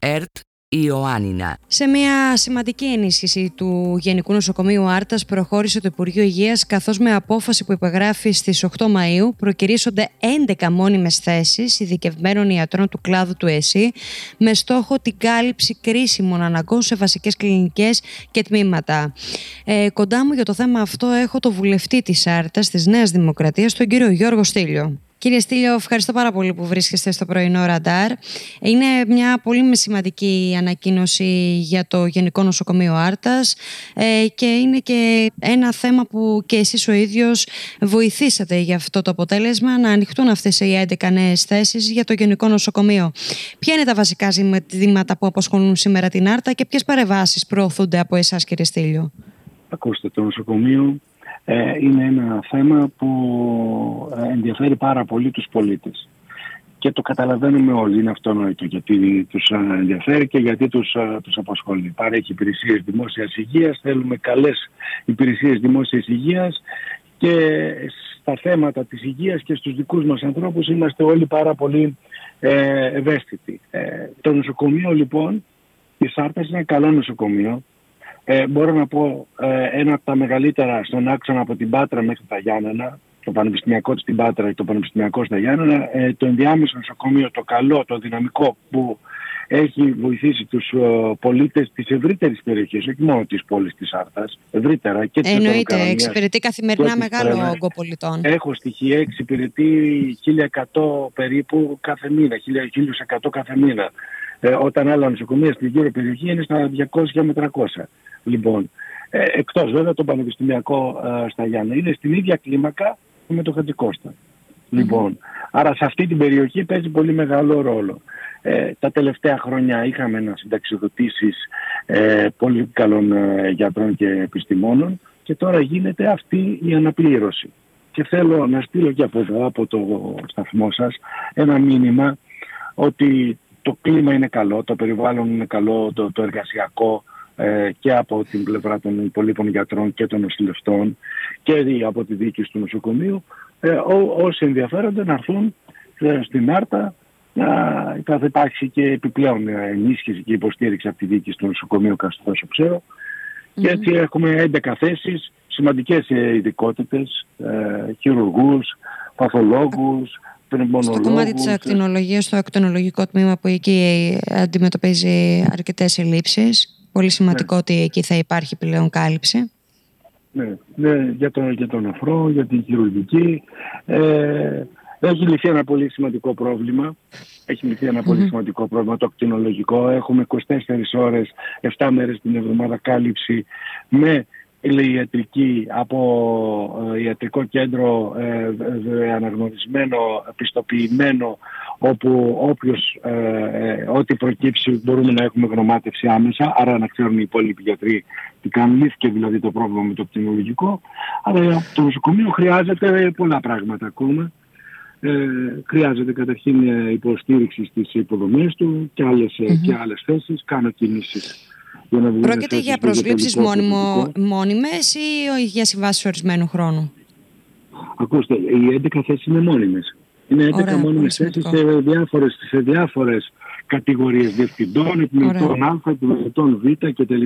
ΕΡΤ Ιωάννινα. Σε μια σημαντική ενίσχυση του Γενικού Νοσοκομείου Άρτας προχώρησε το Υπουργείο Υγείας, καθώς με απόφαση που υπεγράφει στις 8 Μαΐου προκηρύσσονται 11 μόνιμες θέσεις ειδικευμένων ιατρών του κλάδου του ΕΣΥ με στόχο την κάλυψη κρίσιμων αναγκών σε βασικές κλινικές και τμήματα. Κοντά μου για το θέμα αυτό έχω το βουλευτή της Άρτας, της Νέας Δημοκρατίας, τον κύριο Γιώργο Στήλιο. Κύριε Στήλιο, ευχαριστώ πάρα πολύ που βρίσκεστε στο πρωινό ραντάρ. Είναι μια πολύ σημαντική ανακοίνωση για το Γενικό Νοσοκομείο Άρτας και είναι και ένα θέμα που και εσείς ο ίδιος βοηθήσατε για αυτό το αποτέλεσμα, να ανοιχτούν αυτές οι 11 νέες θέσεις για το Γενικό Νοσοκομείο. Ποια είναι τα βασικά ζητήματα που απασχολούν σήμερα την Άρτα και ποιες παρεμβάσεις προωθούνται από εσάς, κύριε Στήλιο? Ακούστε, το νοσοκομείο είναι ένα θέμα που ενδιαφέρει πάρα πολύ τους πολίτες και το καταλαβαίνουμε όλοι, είναι αυτονόητο γιατί τους ενδιαφέρει και γιατί τους απασχολεί. Παρέχει υπηρεσίες δημόσιας υγείας, θέλουμε καλές υπηρεσίες δημόσιας υγείας και στα θέματα της υγείας και στους δικούς μας ανθρώπους είμαστε όλοι πάρα πολύ ευαίσθητοι. Το νοσοκομείο λοιπόν της Άρτας είναι ένα καλό νοσοκομείο. Μπορώ να πω ένα από τα μεγαλύτερα στον άξονα από την Πάτρα μέχρι τα Γιάννενα, το Πανεπιστημιακό στην Πάτρα και το Πανεπιστημιακό στα Γιάννενα, το ενδιάμεσο νοσοκομείο, το καλό, το δυναμικό που έχει βοηθήσει τους πολίτες της ευρύτερης περιοχής, όχι μόνο της πόλης της Άρτας, ευρύτερα και της Εννοείται, εξυπηρετεί καθημερινά μεγάλο όγκο πολιτών. Έχω στοιχεία, εξυπηρετεί 1.100 περίπου κάθε μήνα, 1.100 κάθε μήνα. Όταν άλλα νοσοκομεία στη γύρω περιοχή είναι στα 200 με 300. Λοιπόν, εκτός βέβαια το Πανεπιστημιακό στα Γιάννα. Είναι στην ίδια κλίμακα με το Χατζικώστα. Λοιπόν, άρα σε αυτή την περιοχή παίζει πολύ μεγάλο ρόλο. Τα τελευταία χρόνια είχαμε συνταξιοδοτήσεις πολύ καλών γιατρών και επιστημόνων και τώρα γίνεται αυτή η αναπλήρωση. Και θέλω να στείλω και από εδώ, από το σταθμό σας, ένα μήνυμα ότι το κλίμα είναι καλό, το περιβάλλον είναι καλό, το εργασιακό και από την πλευρά των υπολείπων γιατρών και των νοσηλευτών και από τη διοίκηση του νοσοκομείου. Όσοι ενδιαφέρονται να έρθουν στην Άρτα, θα υπάρξει και επιπλέον ενίσχυση και υποστήριξη από τη διοίκηση του νοσοκομείου, όσο ξέρω. Και έτσι έχουμε 11 θέσεις, σημαντικές ειδικότητες, χειρουργούς, παθολόγους, στο κομμάτι της ακτινολογίας, στο ακτινολογικό τμήμα που εκεί αντιμετωπίζει αρκετές ελλείψεις. Πολύ σημαντικό ότι εκεί θα υπάρχει πλέον κάλυψη. Ναι, για τον νεφρό, για την χειρουργική. Έχει λυθεί ένα πολύ σημαντικό πρόβλημα. Πολύ σημαντικό πρόβλημα το ακτινολογικό. Έχουμε 24 ώρες, 7 μέρες την εβδομάδα κάλυψη με ιατρική από ιατρικό κέντρο αναγνωρισμένο, πιστοποιημένο, όπου ό,τι προκύψει μπορούμε να έχουμε γνωμάτευση άμεσα, άρα να ξέρουν οι υπόλοιποι γιατροί τι κάνουν. Λύθηκε δηλαδή το πρόβλημα με το κτηνολογικό, αλλά το νοσοκομείο χρειάζεται πολλά πράγματα ακόμα. Χρειάζεται καταρχήν υποστήριξη στις υποδομές του και άλλες θέσεις. Κάνω κινήσεις. Πρόκειται για προσλήψεις μόνιμες ή για συμβάσεις ορισμένου χρόνου? Ακούστε, οι 11 θέσεις είναι μόνιμες. Είναι 11 μόνιμες θέσεις σε διάφορες κατηγορίες διευθυντών, επιμελητών Α, επιμελητών Β κτλ.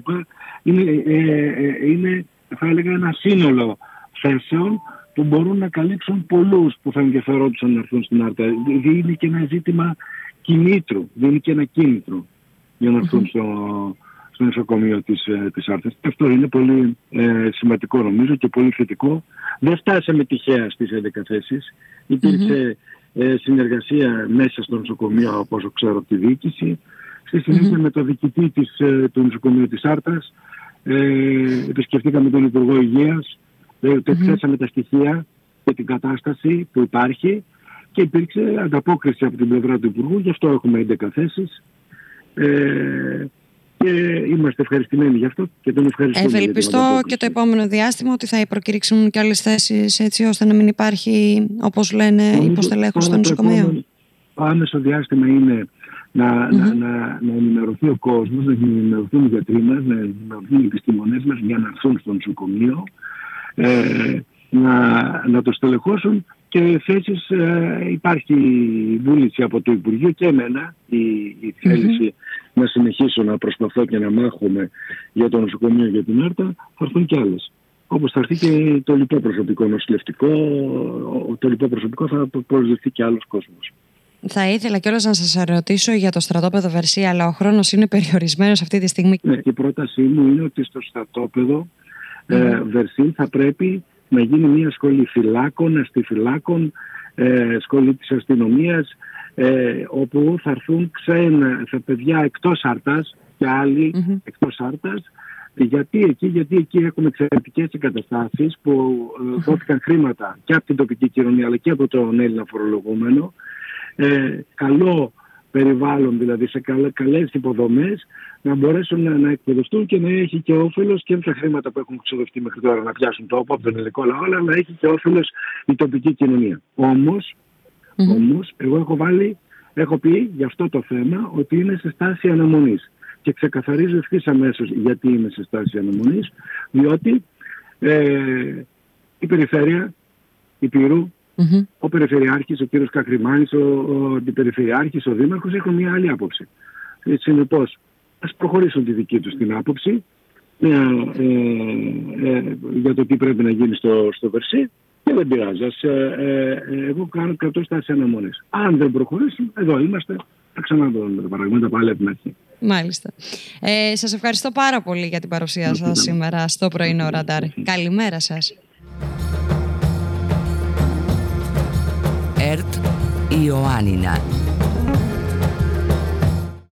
Είναι, θα έλεγα, ένα σύνολο θέσεων που μπορούν να καλύψουν πολλούς που θα ενδιαφερόντουσαν να έρθουν στην Άρτα. Είναι και ένα ζήτημα κινήτρου, δίνει και ένα κίνητρο για να έρθουν στο νοσοκομείο της Άρτας. Αυτό είναι πολύ σημαντικό νομίζω και πολύ θετικό. Δεν φτάσαμε τυχαία στις 11 θέσεις. Υπήρξε συνεργασία μέσα στο νοσοκομείο, όπως ξέρω, από τη διοίκηση. Στη συνέχεια με το διοικητή του νοσοκομείου της Άρτας επισκεφτήκαμε τον Υπουργό Υγείας, εξέσαμε τα στοιχεία και την κατάσταση που υπάρχει και υπήρξε ανταπόκριση από την πλευρά του Υπουργού. Γι' αυτό έχουμε 11 θέσεις. Και είμαστε ευχαριστημένοι γι' αυτό και τον ευχαριστούμε. Ευελπιστώ και το επόμενο διάστημα ότι θα προκηρύξουν και άλλες θέσεις, έτσι ώστε να μην υπάρχει, όπως λένε, υποστελέχωση στο νοσοκομείο. Το άμεσο διάστημα είναι να ενημερωθεί ο κόσμος, να ενημερωθούν οι γιατροί μας, να ενημερωθούν οι επιστήμονές μας για να έρθουν στο νοσοκομείο, να το στελεχώσουν και θέσεις. Υπάρχει βούληση από το Υπουργείο και εμένα η θέληση να συνεχίσω να προσπαθώ και να μάχομαι για το νοσοκομείο, για την Άρτα, θα έρθουν κι άλλες. Όπως θα έρθει και το λοιπό προσωπικό νοσηλευτικό, το λοιπό προσωπικό θα προσδεχθεί και άλλος κόσμος. Θα ήθελα κιόλας να σας ρωτήσω για το στρατόπεδο Βερσή, αλλά ο χρόνος είναι περιορισμένος αυτή τη στιγμή. Ναι, και η πρότασή μου είναι ότι στο στρατόπεδο Βερσή θα πρέπει να γίνει μια σχολή φυλάκων, αστιφυλάκων, σχολή της αστυνομίας, όπου θα έρθουν ξένα παιδιά εκτός Άρτας και άλλοι εκτός Άρτας. Γιατί εκεί έχουμε εξαιρετικές εγκαταστάσεις που δόθηκαν χρήματα και από την τοπική κοινωνία αλλά και από τον Έλληνα φορολογούμενο. Καλό περιβάλλον, δηλαδή σε καλές υποδομές, να μπορέσουν να εκπαιδευτούν και να έχει και όφελος και τα χρήματα που έχουν ξοδευτεί μέχρι τώρα να πιάσουν τόπο από τον ελληνικό λαό, αλλά να έχει και όφελος η τοπική κοινωνία. Όμως εγώ έχω πει για αυτό το θέμα ότι είναι σε στάση αναμονής. Και ξεκαθαρίζω ευθύς αμέσως γιατί είμαι σε στάση αναμονής, διότι η περιφέρεια, η Πύρου, ο Περιφερειάρχης, ο κύριος Κακριμάνης, ο Αντιπεριφερειάρχης, ο Δήμαρχος έχουν μια άλλη άποψη. Συνεπώς, ας προχωρήσουν τη δική τους την άποψη για το τι πρέπει να γίνει στο Βερσή και δεν πειράζει. Εγώ κρατώ στάση αναμονής. Αν δεν προχωρήσουν, εδώ είμαστε. Θα ξαναδούμε τα πράγματα πάλι από την αρχή. Μάλιστα. Σας ευχαριστώ πάρα πολύ για την παρουσία σας σήμερα στο πρωινό Ραντάρ. Καλημέρα σας. ΕΡΤ Ιωάννινα.